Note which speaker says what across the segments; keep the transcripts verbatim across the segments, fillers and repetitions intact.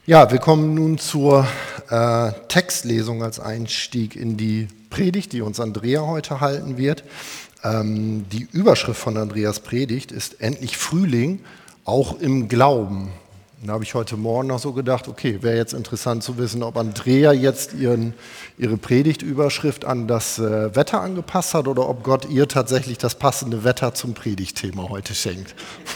Speaker 1: Ja, wir kommen nun zur äh, Textlesung als Einstieg in die Predigt, die uns Andrea heute halten wird. Ähm, die Überschrift von Andreas Predigt ist endlich Frühling, auch im Glauben. Da habe ich heute Morgen noch so gedacht, okay, wäre jetzt interessant zu wissen, ob Andrea jetzt ihren, ihre Predigtüberschrift an das äh, Wetter angepasst hat oder ob Gott ihr tatsächlich das passende Wetter zum Predigtthema heute schenkt.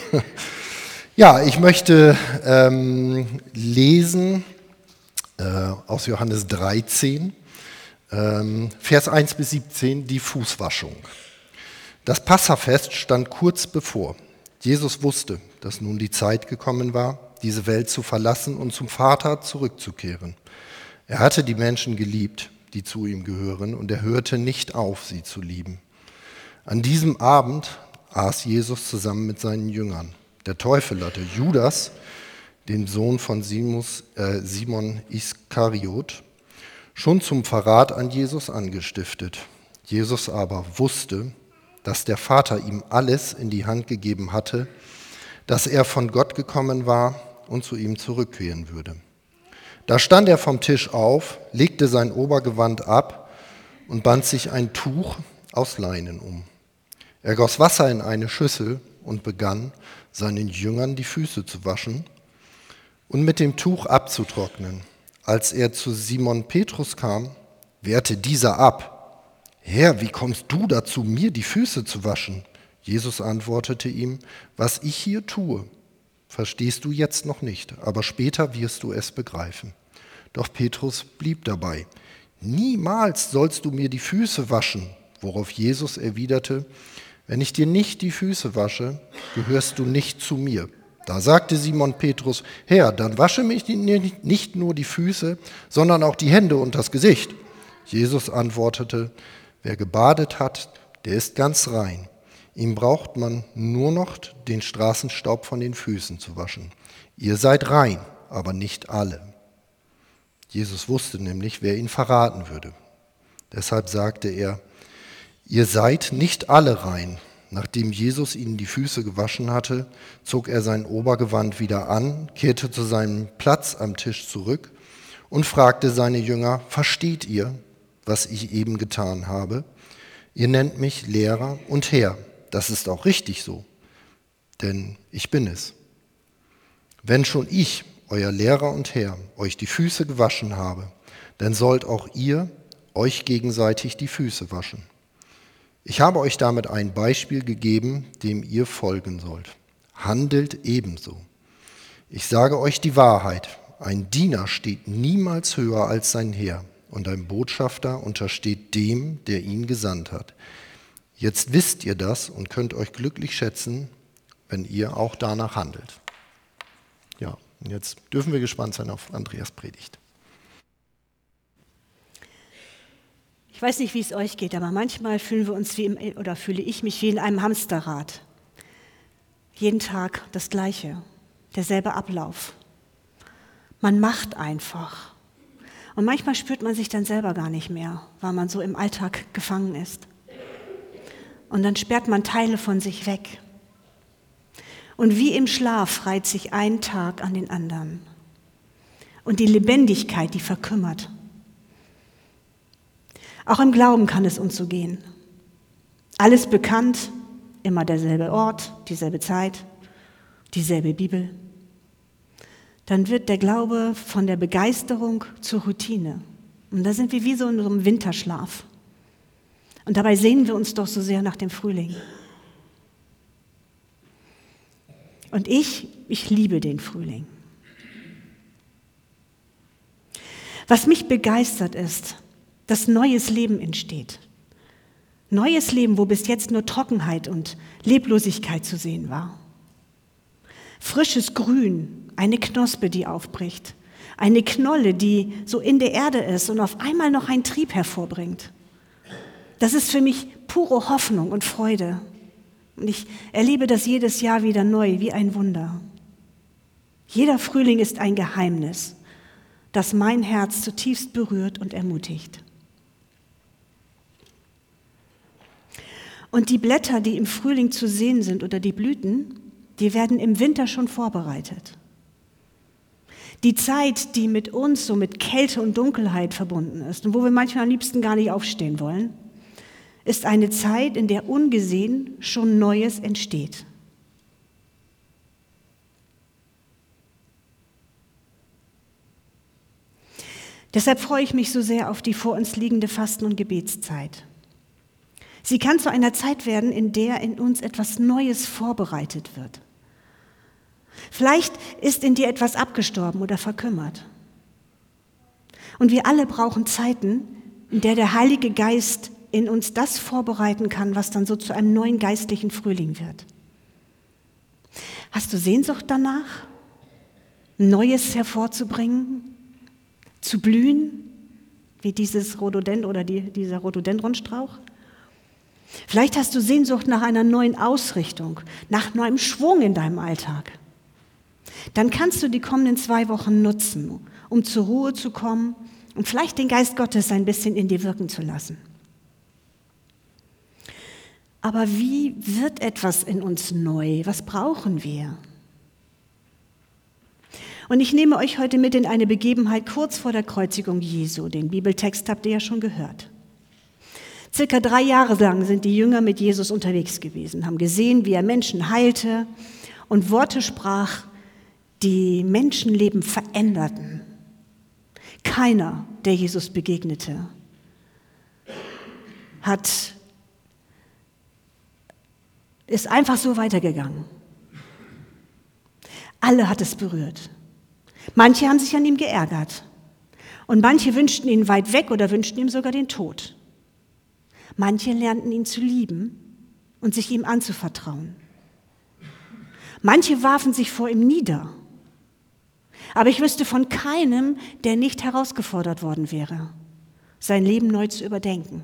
Speaker 1: Ja, ich möchte ähm, lesen äh, aus Johannes dreizehn, ähm, Vers eins bis siebzehn, die Fußwaschung. Das Passafest stand kurz bevor. Jesus wusste, dass nun die Zeit gekommen war, diese Welt zu verlassen und zum Vater zurückzukehren. Er hatte die Menschen geliebt, die zu ihm gehören, und er hörte nicht auf, sie zu lieben. An diesem Abend aß Jesus zusammen mit seinen Jüngern. Der Teufel hatte Judas, den Sohn von Simus, äh, Simon Iskariot, schon zum Verrat an Jesus angestiftet. Jesus aber wusste, dass der Vater ihm alles in die Hand gegeben hatte, dass er von Gott gekommen war und zu ihm zurückkehren würde. Da stand er vom Tisch auf, legte sein Obergewand ab und band sich ein Tuch aus Leinen um. Er goss Wasser in eine Schüssel und begann, seinen Jüngern die Füße zu waschen und mit dem Tuch abzutrocknen. Als er zu Simon Petrus kam, wehrte dieser ab. Herr, wie kommst du dazu, mir die Füße zu waschen? Jesus antwortete ihm, was ich hier tue, verstehst du jetzt noch nicht, aber später wirst du es begreifen. Doch Petrus blieb dabei. Niemals sollst du mir die Füße waschen, worauf Jesus erwiderte, wenn ich dir nicht die Füße wasche, gehörst du nicht zu mir. Da sagte Simon Petrus, Herr, dann wasche mich nicht nur die Füße, sondern auch die Hände und das Gesicht. Jesus antwortete, wer gebadet hat, der ist ganz rein. Ihm braucht man nur noch den Straßenstaub von den Füßen zu waschen. Ihr seid rein, aber nicht alle. Jesus wusste nämlich, wer ihn verraten würde. Deshalb sagte er, ihr seid nicht alle rein. Nachdem Jesus ihnen die Füße gewaschen hatte, zog er sein Obergewand wieder an, kehrte zu seinem Platz am Tisch zurück und fragte seine Jünger, versteht ihr, was ich eben getan habe? Ihr nennt mich Lehrer und Herr. Das ist auch richtig so, denn ich bin es. Wenn schon ich, euer Lehrer und Herr, euch die Füße gewaschen habe, dann sollt auch ihr euch gegenseitig die Füße waschen. Ich habe euch damit ein Beispiel gegeben, dem ihr folgen sollt. Handelt ebenso. Ich sage euch die Wahrheit. Ein Diener steht niemals höher als sein Herr und ein Botschafter untersteht dem, der ihn gesandt hat. Jetzt wisst ihr das und könnt euch glücklich schätzen, wenn ihr auch danach handelt. Ja, und jetzt dürfen wir gespannt sein auf Andreas Predigt.
Speaker 2: Ich weiß nicht, wie es euch geht, aber manchmal fühlen wir uns wie im, oder fühle ich mich wie in einem Hamsterrad. Jeden Tag das Gleiche, derselbe Ablauf. Man macht einfach. Und manchmal spürt man sich dann selber gar nicht mehr, weil man so im Alltag gefangen ist. Und dann sperrt man Teile von sich weg. Und wie im Schlaf reiht sich ein Tag an den anderen. Und die Lebendigkeit, die verkümmert. Auch im Glauben kann es uns so gehen. Alles bekannt, immer derselbe Ort, dieselbe Zeit, dieselbe Bibel. Dann wird der Glaube von der Begeisterung zur Routine. Und da sind wir wie so in so einem Winterschlaf. Und dabei sehnen wir uns doch so sehr nach dem Frühling. Und ich, ich liebe den Frühling. Was mich begeistert ist, dass neues Leben entsteht. Neues Leben, wo bis jetzt nur Trockenheit und Leblosigkeit zu sehen war. Frisches Grün, eine Knospe, die aufbricht. Eine Knolle, die so in der Erde ist und auf einmal noch einen Trieb hervorbringt. Das ist für mich pure Hoffnung und Freude. Und ich erlebe das jedes Jahr wieder neu, wie ein Wunder. Jeder Frühling ist ein Geheimnis, das mein Herz zutiefst berührt und ermutigt. Und die Blätter, die im Frühling zu sehen sind oder die Blüten, die werden im Winter schon vorbereitet. Die Zeit, die mit uns so mit Kälte und Dunkelheit verbunden ist und wo wir manchmal am liebsten gar nicht aufstehen wollen, ist eine Zeit, in der ungesehen schon Neues entsteht. Deshalb freue ich mich so sehr auf die vor uns liegende Fasten- und Gebetszeit. Sie kann zu einer Zeit werden, in der in uns etwas Neues vorbereitet wird. Vielleicht ist in dir etwas abgestorben oder verkümmert. Und wir alle brauchen Zeiten, in der der Heilige Geist in uns das vorbereiten kann, was dann so zu einem neuen geistlichen Frühling wird. Hast du Sehnsucht danach, Neues hervorzubringen, zu blühen, wie dieses Rhododendron oder die, dieser Rhododendronstrauch? Vielleicht hast du Sehnsucht nach einer neuen Ausrichtung, nach neuem Schwung in deinem Alltag. Dann kannst du die kommenden zwei Wochen nutzen, um zur Ruhe zu kommen und vielleicht den Geist Gottes ein bisschen in dir wirken zu lassen. Aber wie wird etwas in uns neu? Was brauchen wir? Und ich nehme euch heute mit in eine Begebenheit kurz vor der Kreuzigung Jesu. Den Bibeltext habt ihr ja schon gehört. Circa drei Jahre lang sind die Jünger mit Jesus unterwegs gewesen, haben gesehen, wie er Menschen heilte und Worte sprach, die Menschenleben veränderten. Keiner, der Jesus begegnete, hat ist einfach so weitergegangen. Alle hat es berührt. Manche haben sich an ihm geärgert. Und manche wünschten ihn weit weg oder wünschten ihm sogar den Tod. Manche lernten ihn zu lieben und sich ihm anzuvertrauen. Manche warfen sich vor ihm nieder. Aber ich wüsste von keinem, der nicht herausgefordert worden wäre, sein Leben neu zu überdenken.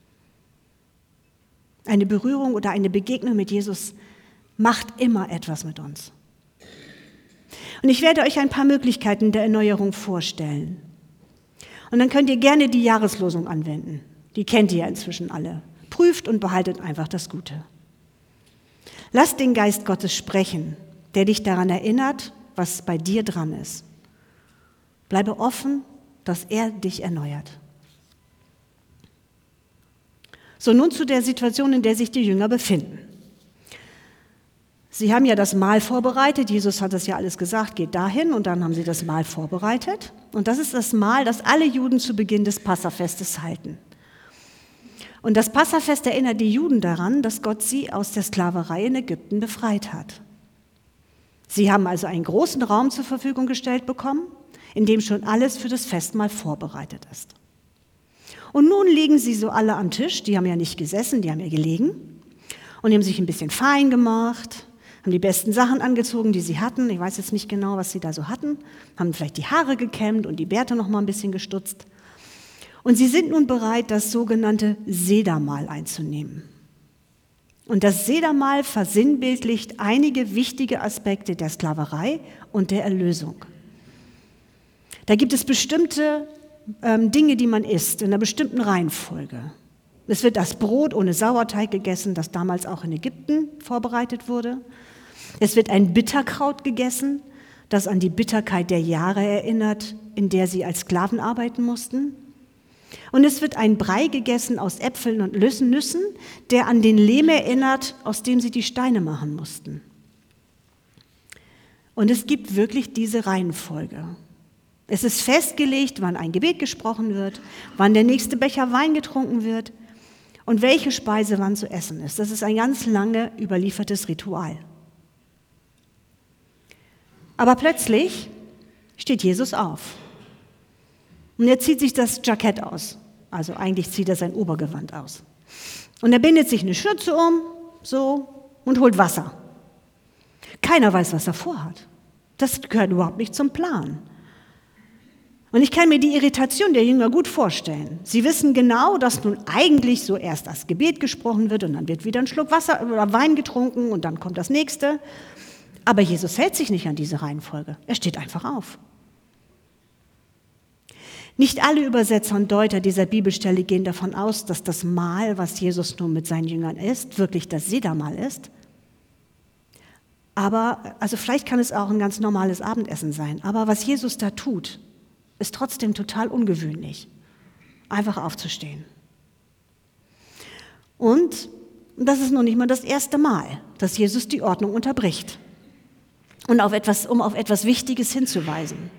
Speaker 2: Eine Berührung oder eine Begegnung mit Jesus macht immer etwas mit uns. Und ich werde euch ein paar Möglichkeiten der Erneuerung vorstellen. Und dann könnt ihr gerne die Jahreslosung anwenden. Die kennt ihr ja inzwischen alle. Prüft und behaltet einfach das Gute. Lasst den Geist Gottes sprechen, der dich daran erinnert, was bei dir dran ist. Bleibe offen, dass er dich erneuert. So, nun zu der Situation, in der sich die Jünger befinden. Sie haben ja das Mahl vorbereitet, Jesus hat das ja alles gesagt, geht dahin und dann haben sie das Mahl vorbereitet. Und das ist das Mahl, das alle Juden zu Beginn des Passafestes halten. Und das Passafest erinnert die Juden daran, dass Gott sie aus der Sklaverei in Ägypten befreit hat. Sie haben also einen großen Raum zur Verfügung gestellt bekommen, in dem schon alles für das Festmahl vorbereitet ist. Und nun liegen sie so alle am Tisch, die haben ja nicht gesessen, die haben ja gelegen und die haben sich ein bisschen fein gemacht, haben die besten Sachen angezogen, die sie hatten. Ich weiß jetzt nicht genau, was sie da so hatten, haben vielleicht die Haare gekämmt und die Bärte noch mal ein bisschen gestutzt. Und sie sind nun bereit, das sogenannte Sedermahl einzunehmen. Und das Sedermahl versinnbildlicht einige wichtige Aspekte der Sklaverei und der Erlösung. Da gibt es bestimmte ähm, Dinge, die man isst, in einer bestimmten Reihenfolge. Es wird das Brot ohne Sauerteig gegessen, das damals auch in Ägypten vorbereitet wurde. Es wird ein Bitterkraut gegessen, das an die Bitterkeit der Jahre erinnert, in der sie als Sklaven arbeiten mussten. Und es wird ein Brei gegessen aus Äpfeln und Nüssen, der an den Lehm erinnert, aus dem sie die Steine machen mussten. Und es gibt wirklich diese Reihenfolge. Es ist festgelegt, wann ein Gebet gesprochen wird, wann der nächste Becher Wein getrunken wird und welche Speise wann zu essen ist. Das ist ein ganz lange überliefertes Ritual. Aber plötzlich steht Jesus auf. Und er zieht sich das Jackett aus. Also eigentlich zieht er sein Obergewand aus. Und er bindet sich eine Schürze um, so, und holt Wasser. Keiner weiß, was er vorhat. Das gehört überhaupt nicht zum Plan. Und ich kann mir die Irritation der Jünger gut vorstellen. Sie wissen genau, dass nun eigentlich so erst das Gebet gesprochen wird und dann wird wieder ein Schluck Wasser oder Wein getrunken und dann kommt das nächste. Aber Jesus hält sich nicht an diese Reihenfolge. Er steht einfach auf. Nicht alle Übersetzer und Deuter dieser Bibelstelle gehen davon aus, dass das Mahl, was Jesus nun mit seinen Jüngern isst, wirklich das Sedermahl ist. Aber, also vielleicht kann es auch ein ganz normales Abendessen sein, aber was Jesus da tut, ist trotzdem total ungewöhnlich. Einfach aufzustehen. Und das ist noch nicht mal das erste Mal, dass Jesus die Ordnung unterbricht. Und auf etwas, um auf etwas Wichtiges hinzuweisen.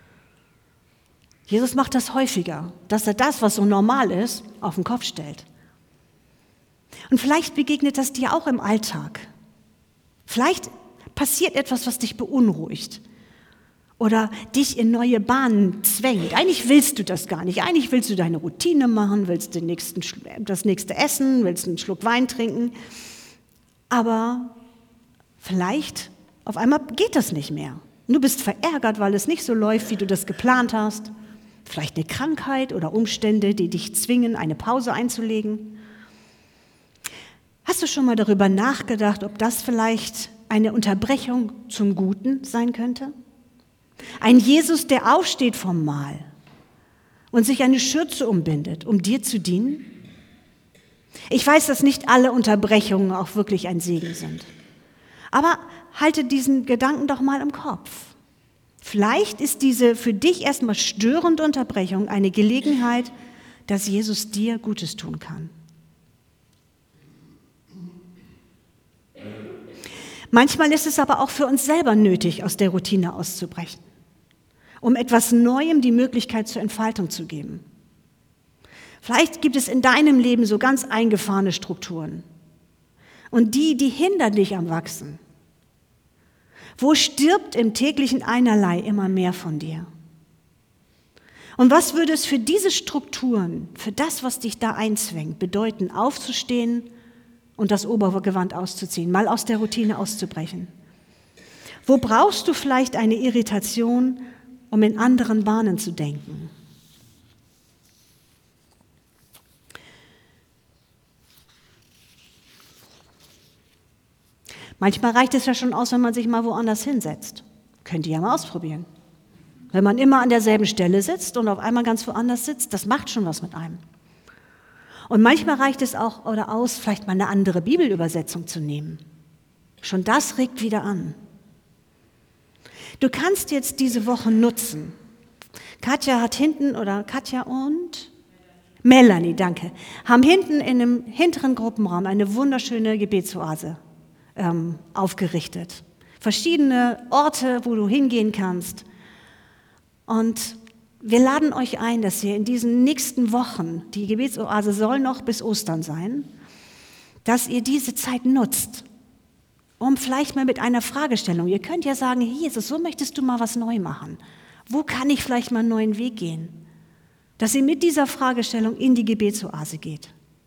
Speaker 2: Jesus macht das häufiger, dass er das, was so normal ist, auf den Kopf stellt. Und vielleicht begegnet das dir auch im Alltag. Vielleicht passiert etwas, was dich beunruhigt oder dich in neue Bahnen zwängt. Eigentlich willst du das gar nicht. Eigentlich willst du deine Routine machen, willst den nächsten, das nächste essen, willst einen Schluck Wein trinken. Aber vielleicht auf einmal geht das nicht mehr. Du bist verärgert, weil es nicht so läuft, wie du das geplant hast. Vielleicht eine Krankheit oder Umstände, die dich zwingen, eine Pause einzulegen. Hast du schon mal darüber nachgedacht, ob das vielleicht eine Unterbrechung zum Guten sein könnte? Ein Jesus, der aufsteht vom Mahl und sich eine Schürze umbindet, um dir zu dienen? Ich weiß, dass nicht alle Unterbrechungen auch wirklich ein Segen sind. Aber halte diesen Gedanken doch mal im Kopf. Vielleicht ist diese für dich erstmal störende Unterbrechung eine Gelegenheit, dass Jesus dir Gutes tun kann. Manchmal ist es aber auch für uns selber nötig, aus der Routine auszubrechen, um etwas Neuem die Möglichkeit zur Entfaltung zu geben. Vielleicht gibt es in deinem Leben so ganz eingefahrene Strukturen und die, die hindern dich am Wachsen. Wo stirbt im täglichen Einerlei immer mehr von dir? Und was würde es für diese Strukturen, für das, was dich da einzwängt, bedeuten, aufzustehen und das Obergewand auszuziehen, mal aus der Routine auszubrechen? Wo brauchst du vielleicht eine Irritation, um in anderen Bahnen zu denken? Manchmal reicht es ja schon aus, wenn man sich mal woanders hinsetzt. Könnt ihr ja mal ausprobieren. Wenn man immer an derselben Stelle sitzt und auf einmal ganz woanders sitzt, das macht schon was mit einem. Und manchmal reicht es auch oder aus, vielleicht mal eine andere Bibelübersetzung zu nehmen. Schon das regt wieder an. Du kannst jetzt diese Woche nutzen. Katja hat hinten, oder Katja und Melanie, danke, haben hinten in einem hinteren Gruppenraum eine wunderschöne Gebetsoase ähm, aufgerichtet. Verschiedene Orte, wo du hingehen kannst. Und wir laden euch ein, dass ihr in diesen nächsten Wochen, die Gebetsoase soll noch bis Ostern sein, dass ihr diese Zeit nutzt, um vielleicht mal mit einer Fragestellung, ihr könnt ja sagen, Jesus, so möchtest du mal was neu machen. Wo kann ich vielleicht mal einen neuen Weg gehen? Dass ihr mit dieser Fragestellung in die Gebetsoase geht.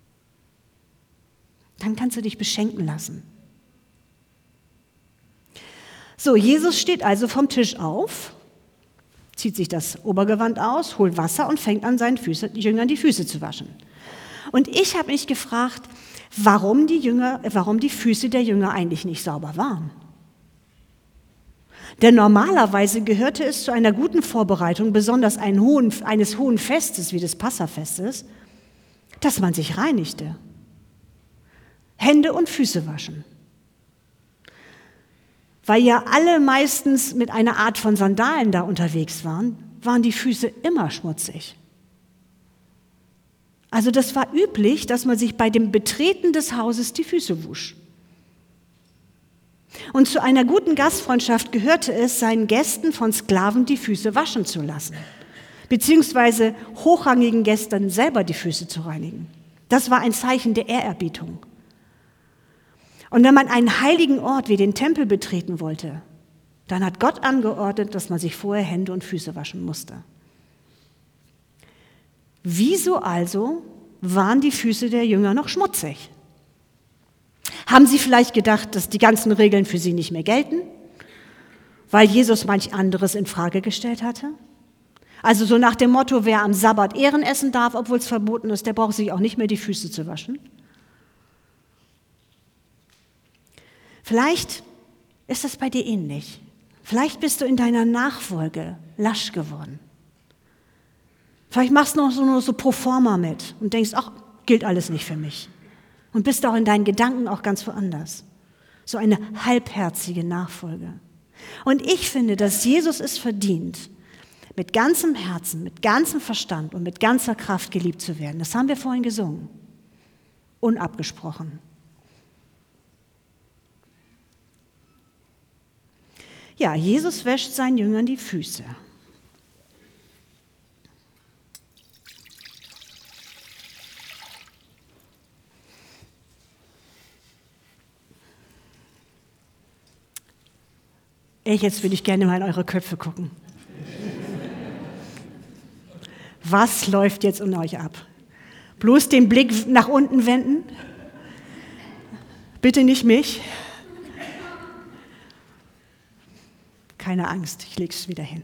Speaker 2: Dann kannst du dich beschenken lassen. So, Jesus steht also vom Tisch auf, zieht sich das Obergewand aus, holt Wasser und fängt an, seinen Füße, Jüngern die Füße zu waschen. Und ich habe mich gefragt, warum die, Jünger, warum die Füße der Jünger eigentlich nicht sauber waren. Denn normalerweise gehörte es zu einer guten Vorbereitung, besonders einen hohen, eines hohen Festes wie des Passafestes, dass man sich reinigte. Hände und Füße waschen. Weil ja alle meistens mit einer Art von Sandalen da unterwegs waren, waren die Füße immer schmutzig. Also das war üblich, dass man sich bei dem Betreten des Hauses die Füße wusch. Und zu einer guten Gastfreundschaft gehörte es, seinen Gästen von Sklaven die Füße waschen zu lassen, beziehungsweise hochrangigen Gästen selber die Füße zu reinigen. Das war ein Zeichen der Ehrerbietung. Und wenn man einen heiligen Ort wie den Tempel betreten wollte, dann hat Gott angeordnet, dass man sich vorher Hände und Füße waschen musste. Wieso also waren die Füße der Jünger noch schmutzig? Haben sie vielleicht gedacht, dass die ganzen Regeln für sie nicht mehr gelten, weil Jesus manch anderes in Frage gestellt hatte? Also so nach dem Motto, wer am Sabbat Ehren essen darf, obwohl es verboten ist, der braucht sich auch nicht mehr die Füße zu waschen. Vielleicht ist das bei dir ähnlich. Vielleicht bist du in deiner Nachfolge lasch geworden. Vielleicht machst du noch so, nur so pro forma mit und denkst, ach, gilt alles nicht für mich. Und bist auch in deinen Gedanken auch ganz woanders. so eine halbherzige Nachfolge. Und ich finde, dass Jesus es verdient, mit ganzem Herzen, mit ganzem Verstand und mit ganzer Kraft geliebt zu werden. Das haben wir vorhin gesungen. Unabgesprochen. Ja, Jesus wäscht seinen Jüngern die Füße. Ich, jetzt würde ich gerne mal in eure Köpfe gucken. Was läuft jetzt in euch ab? Bloß den Blick nach unten wenden? Bitte nicht mich. Keine Angst, ich lege es wieder hin.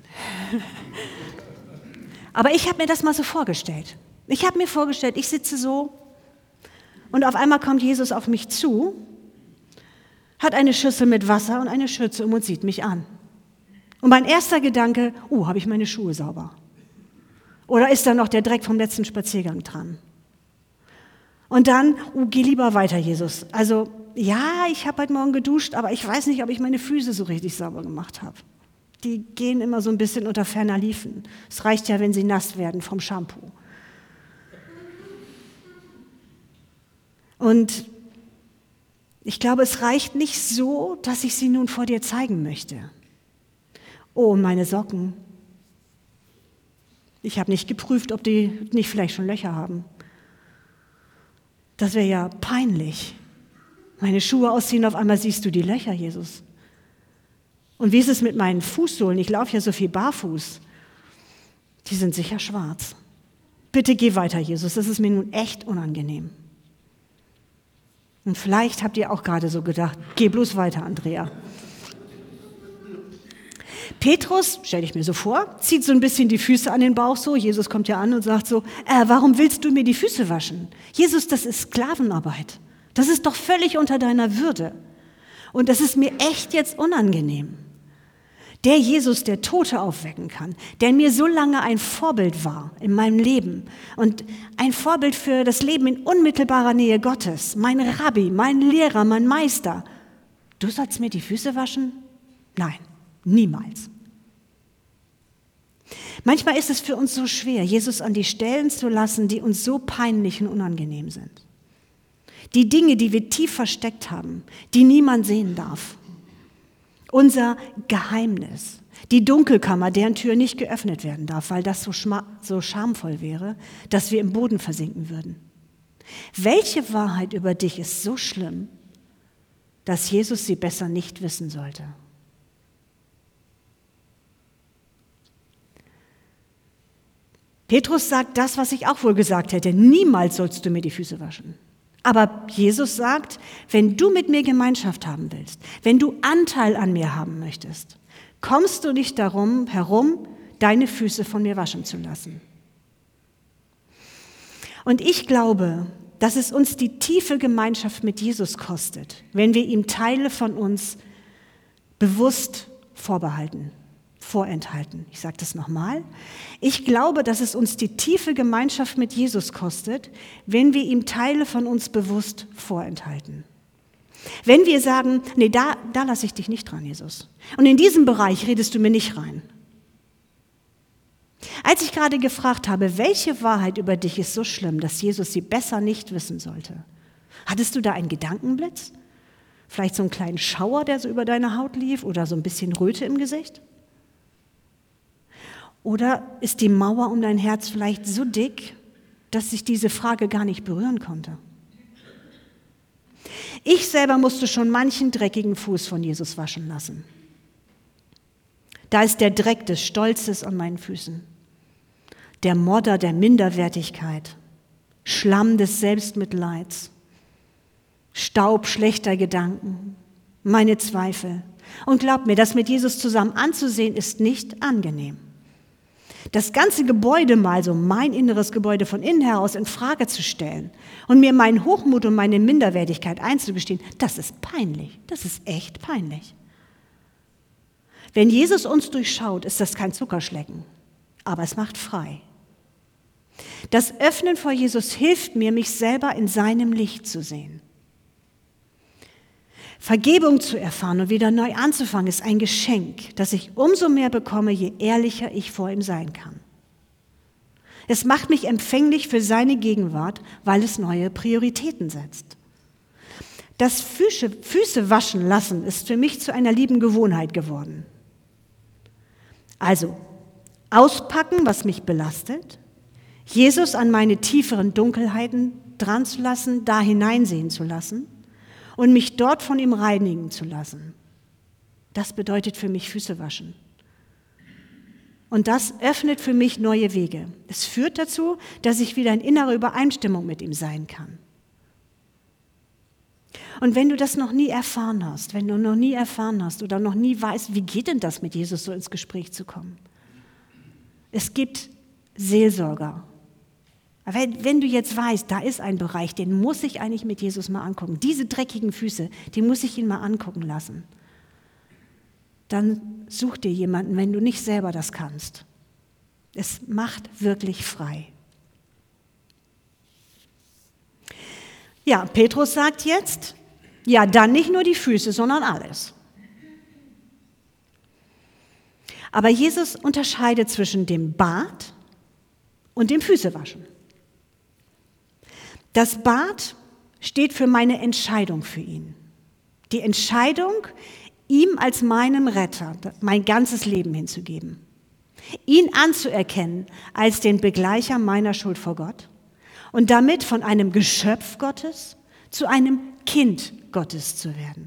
Speaker 2: Aber ich habe mir das mal so vorgestellt. Ich habe mir vorgestellt, ich sitze so und auf einmal kommt Jesus auf mich zu, hat eine Schüssel mit Wasser und eine Schürze um und sieht mich an. Und mein erster Gedanke, oh, habe ich meine Schuhe sauber? Oder ist da noch der Dreck vom letzten Spaziergang dran? Und dann, oh, geh lieber weiter, Jesus. Also, ja, ich habe heute Morgen geduscht, aber ich weiß nicht, ob ich meine Füße so richtig sauber gemacht habe. Die gehen immer so ein bisschen unter ferner Liefen. Es reicht ja, wenn sie nass werden vom Shampoo. Und ich glaube, es reicht nicht so, dass ich sie nun vor dir zeigen möchte. Oh, meine Socken. Ich habe nicht geprüft, ob die nicht vielleicht schon Löcher haben. Das wäre ja peinlich. Meine Schuhe ausziehen, auf einmal siehst du die Löcher, Jesus. Und wie ist es mit meinen Fußsohlen? Ich laufe ja so viel barfuß. Die sind sicher schwarz. Bitte geh weiter, Jesus. Das ist mir nun echt unangenehm. Und vielleicht habt ihr auch gerade so gedacht, geh bloß weiter, Andrea. Petrus, stell ich mir so vor, zieht so ein bisschen die Füße an den Bauch so. Jesus kommt ja an und sagt so, äh, warum willst du mir die Füße waschen? Jesus, das ist Sklavenarbeit. Das ist doch völlig unter deiner Würde. Und das ist mir echt jetzt unangenehm. Der Jesus, der Tote aufwecken kann, der mir so lange ein Vorbild war in meinem Leben und ein Vorbild für das Leben in unmittelbarer Nähe Gottes, mein Rabbi, mein Lehrer, mein Meister. Du sollst mir die Füße waschen? Nein, niemals. Manchmal ist es für uns so schwer, Jesus an die Stellen zu lassen, die uns so peinlich und unangenehm sind. Die Dinge, die wir tief versteckt haben, die niemand sehen darf. Unser Geheimnis, die Dunkelkammer, deren Tür nicht geöffnet werden darf, weil das so, schma- so schamvoll wäre, dass wir im Boden versinken würden. Welche Wahrheit über dich ist so schlimm, dass Jesus sie besser nicht wissen sollte? Petrus sagt das, was ich auch wohl gesagt hätte, niemals sollst du mir die Füße waschen. Aber Jesus sagt, wenn du mit mir Gemeinschaft haben willst, wenn du Anteil an mir haben möchtest, kommst du nicht darum herum, deine Füße von mir waschen zu lassen. Und ich glaube, dass es uns die tiefe Gemeinschaft mit Jesus kostet, wenn wir ihm Teile von uns bewusst vorbehalten, vorenthalten. Ich sage das nochmal. Ich glaube, dass es uns die tiefe Gemeinschaft mit Jesus kostet, wenn wir ihm Teile von uns bewusst vorenthalten. Wenn wir sagen, nee, da, da lasse ich dich nicht dran, Jesus. Und in diesem Bereich redest du mir nicht rein. Als ich gerade gefragt habe, welche Wahrheit über dich ist so schlimm, dass Jesus sie besser nicht wissen sollte, hattest du da einen Gedankenblitz? Vielleicht so einen kleinen Schauer, der so über deine Haut lief oder so ein bisschen Röte im Gesicht? Oder ist die Mauer um dein Herz vielleicht so dick, dass sich diese Frage gar nicht berühren konnte? Ich selber musste schon manchen dreckigen Fuß von Jesus waschen lassen. Da ist der Dreck des Stolzes an meinen Füßen, der Modder der Minderwertigkeit, Schlamm des Selbstmitleids, Staub schlechter Gedanken, meine Zweifel. Und glaub mir, das mit Jesus zusammen anzusehen, ist nicht angenehm. Das ganze Gebäude mal, so mein inneres Gebäude von innen heraus in Frage zu stellen und mir meinen Hochmut und meine Minderwertigkeit einzugestehen, das ist peinlich, das ist echt peinlich. Wenn Jesus uns durchschaut, ist das kein Zuckerschlecken, aber es macht frei. Das Öffnen vor Jesus hilft mir, mich selber in seinem Licht zu sehen. Vergebung zu erfahren und wieder neu anzufangen, ist ein Geschenk, das ich umso mehr bekomme, je ehrlicher ich vor ihm sein kann. Es macht mich empfänglich für seine Gegenwart, weil es neue Prioritäten setzt. Das Füße, Füße waschen lassen ist für mich zu einer lieben Gewohnheit geworden. Also, auspacken, was mich belastet, Jesus an meine tieferen Dunkelheiten dran zu lassen, da hineinsehen zu lassen und mich dort von ihm reinigen zu lassen. Das bedeutet für mich Füße waschen. Und das öffnet für mich neue Wege. Es führt dazu, dass ich wieder in innerer Übereinstimmung mit ihm sein kann. Und wenn du das noch nie erfahren hast, wenn du noch nie erfahren hast oder noch nie weißt, wie geht denn das mit Jesus, so ins Gespräch zu kommen? Es gibt Seelsorger. Aber wenn, wenn du jetzt weißt, da ist ein Bereich, den muss ich eigentlich mit Jesus mal angucken. Diese dreckigen Füße, die muss ich ihn mal angucken lassen. Dann such dir jemanden, wenn du nicht selber das kannst. Es macht wirklich frei. Ja, Petrus sagt jetzt, ja, dann nicht nur die Füße, sondern alles. Aber Jesus unterscheidet zwischen dem Bad und dem Füßewaschen. Das Bad steht für meine Entscheidung für ihn. Die Entscheidung, ihm als meinem Retter mein ganzes Leben hinzugeben. Ihn anzuerkennen als den Begleicher meiner Schuld vor Gott und damit von einem Geschöpf Gottes zu einem Kind Gottes zu werden.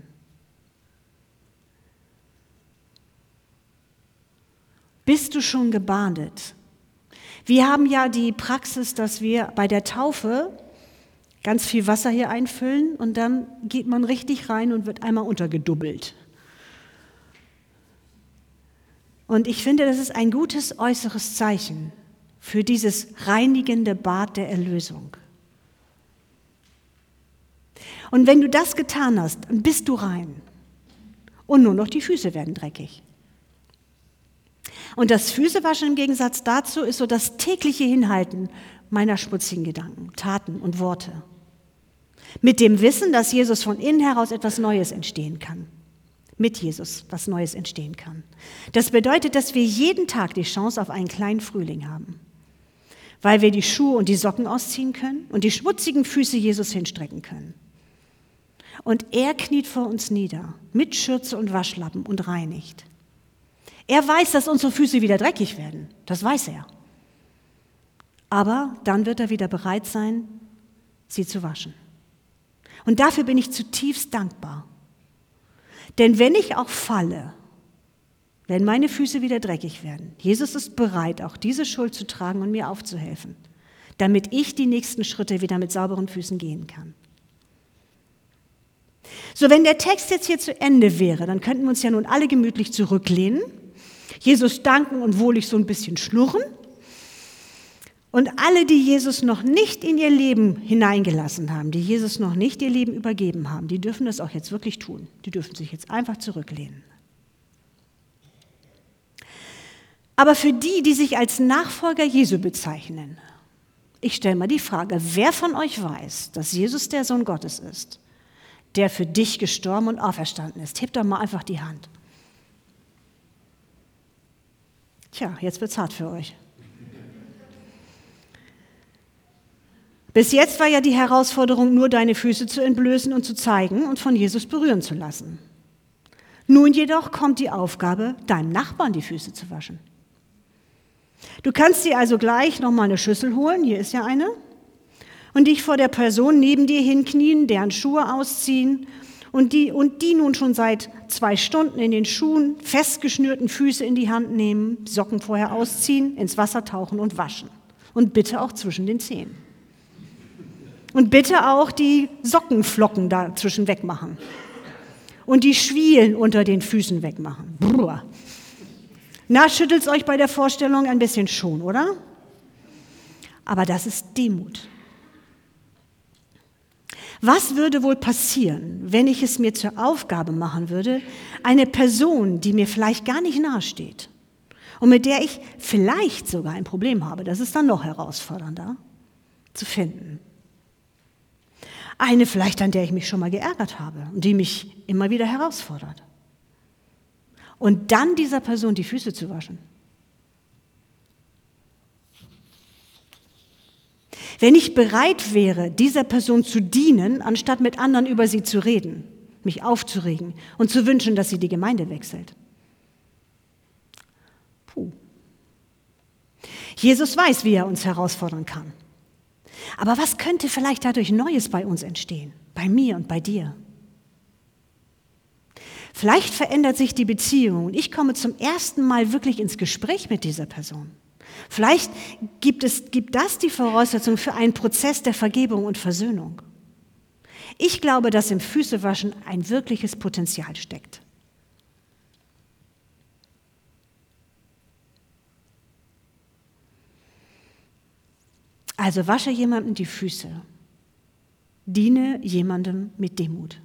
Speaker 2: Bist du schon gebadet? Wir haben ja die Praxis, dass wir bei der Taufe ganz viel Wasser hier einfüllen und dann geht man richtig rein und wird einmal untergedubbelt. Und ich finde, das ist ein gutes äußeres Zeichen für dieses reinigende Bad der Erlösung. Und wenn du das getan hast, dann bist du rein. Und nur noch die Füße werden dreckig. Und das Füßewaschen im Gegensatz dazu ist so das tägliche Hinhalten meiner schmutzigen Gedanken, Taten und Worte. Mit dem Wissen, dass Jesus von innen heraus etwas Neues entstehen kann. Mit Jesus was Neues entstehen kann. Das bedeutet, dass wir jeden Tag die Chance auf einen kleinen Frühling haben. Weil wir die Schuhe und die Socken ausziehen können und die schmutzigen Füße Jesus hinstrecken können. Und er kniet vor uns nieder, mit Schürze und Waschlappen und reinigt. Er weiß, dass unsere Füße wieder dreckig werden. Das weiß er. Aber dann wird er wieder bereit sein, sie zu waschen. Und dafür bin ich zutiefst dankbar. Denn wenn ich auch falle, wenn meine Füße wieder dreckig werden, Jesus ist bereit, auch diese Schuld zu tragen und mir aufzuhelfen, damit ich die nächsten Schritte wieder mit sauberen Füßen gehen kann. So, wenn der Text jetzt hier zu Ende wäre, dann könnten wir uns ja nun alle gemütlich zurücklehnen, Jesus danken und wohlig so ein bisschen schnurren. Und alle, die Jesus noch nicht in ihr Leben hineingelassen haben, die Jesus noch nicht ihr Leben übergeben haben, die dürfen das auch jetzt wirklich tun. Die dürfen sich jetzt einfach zurücklehnen. Aber für die, die sich als Nachfolger Jesu bezeichnen, ich stelle mal die Frage, wer von euch weiß, dass Jesus der Sohn Gottes ist, der für dich gestorben und auferstanden ist? Hebt doch mal einfach die Hand. Tja, jetzt wird's hart für euch. Bis jetzt war ja die Herausforderung, nur deine Füße zu entblößen und zu zeigen und von Jesus berühren zu lassen. Nun jedoch kommt die Aufgabe, deinem Nachbarn die Füße zu waschen. Du kannst dir also gleich nochmal eine Schüssel holen, hier ist ja eine, und dich vor der Person neben dir hinknien, deren Schuhe ausziehen und die, und die nun schon seit zwei Stunden in den Schuhen festgeschnürten Füße in die Hand nehmen, Socken vorher ausziehen, ins Wasser tauchen und waschen. Und bitte auch zwischen den Zehen. Und bitte auch die Sockenflocken dazwischen wegmachen. Und die Schwielen unter den Füßen wegmachen. Brrr. Na, schüttelt's euch bei der Vorstellung ein bisschen schon, oder? Aber das ist Demut. Was würde wohl passieren, wenn ich es mir zur Aufgabe machen würde, eine Person, die mir vielleicht gar nicht nahe steht und mit der ich vielleicht sogar ein Problem habe, das ist dann noch herausfordernder, zu finden? Eine vielleicht, an der ich mich schon mal geärgert habe und die mich immer wieder herausfordert. Und dann dieser Person die Füße zu waschen. Wenn ich bereit wäre, dieser Person zu dienen, anstatt mit anderen über sie zu reden, mich aufzuregen und zu wünschen, dass sie die Gemeinde wechselt. Puh. Jesus weiß, wie er uns herausfordern kann. Aber was könnte vielleicht dadurch Neues bei uns entstehen? Bei mir und bei dir? Vielleicht verändert sich die Beziehung und ich komme zum ersten Mal wirklich ins Gespräch mit dieser Person. Vielleicht gibt es, gibt das die Voraussetzung für einen Prozess der Vergebung und Versöhnung. Ich glaube, dass im Füßewaschen ein wirkliches Potenzial steckt. Also wasche jemandem die Füße. Diene jemandem mit Demut.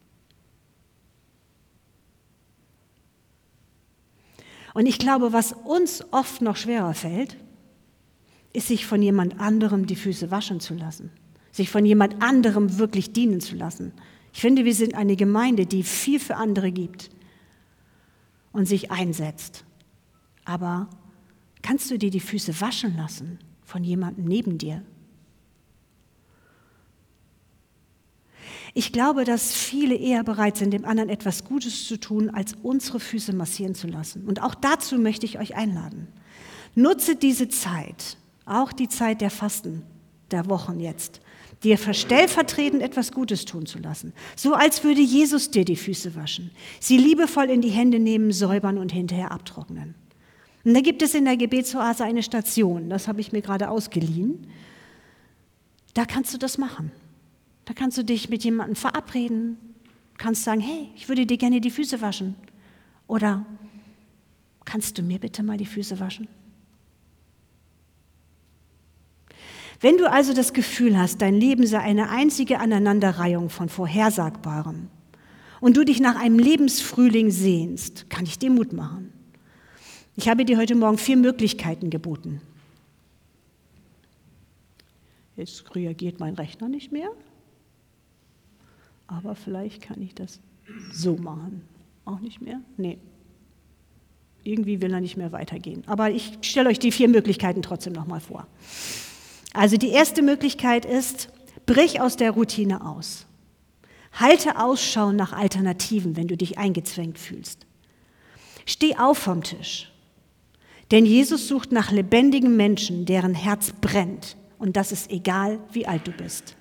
Speaker 2: Und ich glaube, was uns oft noch schwerer fällt, ist, sich von jemand anderem die Füße waschen zu lassen. Sich von jemand anderem wirklich dienen zu lassen. Ich finde, wir sind eine Gemeinde, die viel für andere gibt und sich einsetzt. Aber kannst du dir die Füße waschen lassen von jemandem neben dir? Ich glaube, dass viele eher bereit sind, dem anderen etwas Gutes zu tun, als unsere Füße massieren zu lassen. Und auch dazu möchte ich euch einladen. Nutze diese Zeit, auch die Zeit der Fasten, der Wochen jetzt, dir stellvertretend etwas Gutes tun zu lassen. So als würde Jesus dir die Füße waschen, sie liebevoll in die Hände nehmen, säubern und hinterher abtrocknen. Und da gibt es in der Gebetsoase eine Station, das habe ich mir gerade ausgeliehen. Da kannst du das machen. Da kannst du dich mit jemandem verabreden, kannst sagen, hey, ich würde dir gerne die Füße waschen. Oder kannst du mir bitte mal die Füße waschen? Wenn du also das Gefühl hast, dein Leben sei eine einzige Aneinanderreihung von Vorhersagbarem und du dich nach einem Lebensfrühling sehnst, kann ich dir Mut machen. Ich habe dir heute Morgen vier Möglichkeiten geboten. Jetzt reagiert mein Rechner nicht mehr. Aber vielleicht kann ich das so machen. Auch nicht mehr? Nee. Irgendwie will er nicht mehr weitergehen. Aber ich stelle euch die vier Möglichkeiten trotzdem nochmal vor. Also die erste Möglichkeit ist, brich aus der Routine aus. Halte Ausschau nach Alternativen, wenn du dich eingezwängt fühlst. Steh auf vom Tisch. Denn Jesus sucht nach lebendigen Menschen, deren Herz brennt. Und das ist egal, wie alt du bist.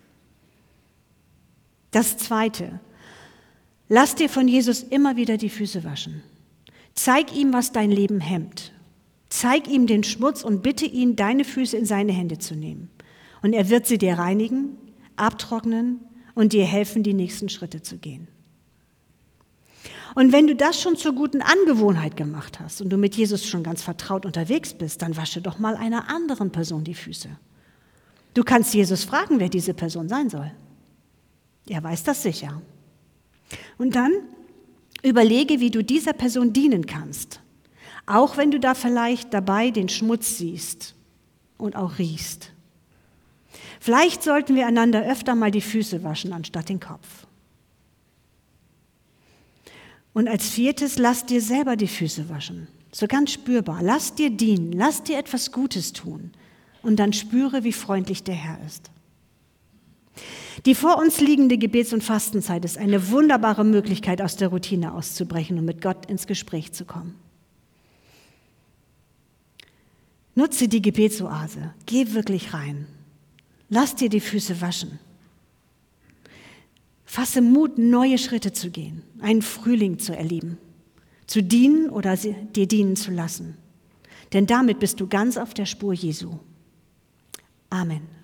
Speaker 2: Das Zweite, lass dir von Jesus immer wieder die Füße waschen. Zeig ihm, was dein Leben hemmt. Zeig ihm den Schmutz und bitte ihn, deine Füße in seine Hände zu nehmen. Und er wird sie dir reinigen, abtrocknen und dir helfen, die nächsten Schritte zu gehen. Und wenn du das schon zur guten Angewohnheit gemacht hast und du mit Jesus schon ganz vertraut unterwegs bist, dann wasche doch mal einer anderen Person die Füße. Du kannst Jesus fragen, wer diese Person sein soll. Er weiß das sicher. Und dann überlege, wie du dieser Person dienen kannst. Auch wenn du da vielleicht dabei den Schmutz siehst und auch riechst. Vielleicht sollten wir einander öfter mal die Füße waschen, anstatt den Kopf. Und als viertes, lass dir selber die Füße waschen. So ganz spürbar. Lass dir dienen, lass dir etwas Gutes tun. Und dann spüre, wie freundlich der Herr ist. Die vor uns liegende Gebets- und Fastenzeit ist eine wunderbare Möglichkeit, aus der Routine auszubrechen und mit Gott ins Gespräch zu kommen. Nutze die Gebetsoase, geh wirklich rein. Lass dir die Füße waschen. Fasse Mut, neue Schritte zu gehen, einen Frühling zu erleben, zu dienen oder dir dienen zu lassen. Denn damit bist du ganz auf der Spur Jesu. Amen.